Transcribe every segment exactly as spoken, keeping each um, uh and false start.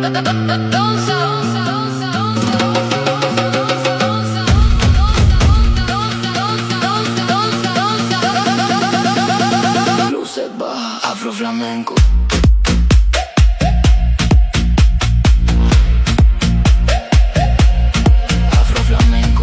Luces bajas, afro flamenco. Afro flamenco.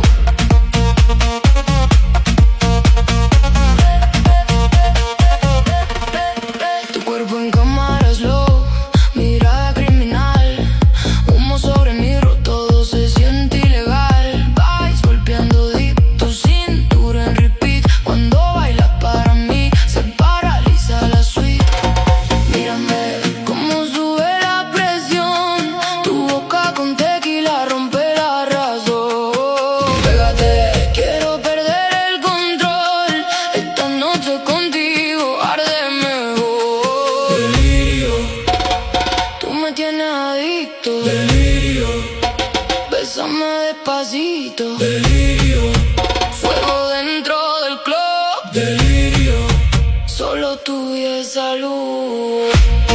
Tu cuerpo en cámara slow, mirada criminal, humo sobre mi rostro, todo se siente ilegal. Vais golpeando deep, tu cintura en repeat. Cuando bailas para mí, se paraliza la suite. Mírame cómo sube la presión, tu boca con tequila rompe la razón. Pégate, quiero perder el control, esta noche contigo arde mejor. Delirio, tú me tienes adicto. Delirio, bésame despacito. Delirio, fuego dentro del club. Delirio, solo tú y esa luz.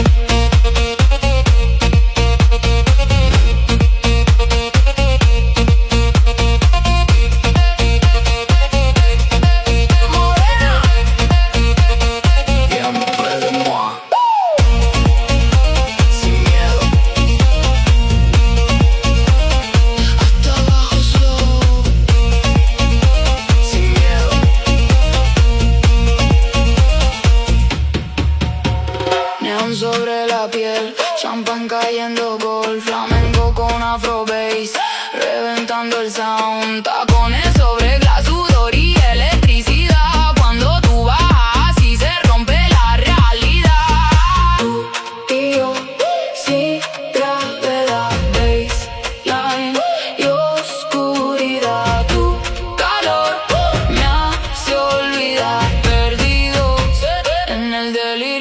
Morena, siempre de moi. Sin miedo, hasta abajo slow. Sin miedo. Neón sobre la piel, champán cayendo gol, flamenco con afro bass, reventando el sound. Tacones sobre glass, sudor y electricidad. Cuando tú bajas y se rompe la realidad. Tú y yo, sin gravedad, baseline y oscuridad. Tu calor me hace olvidar, perdido en el delirio.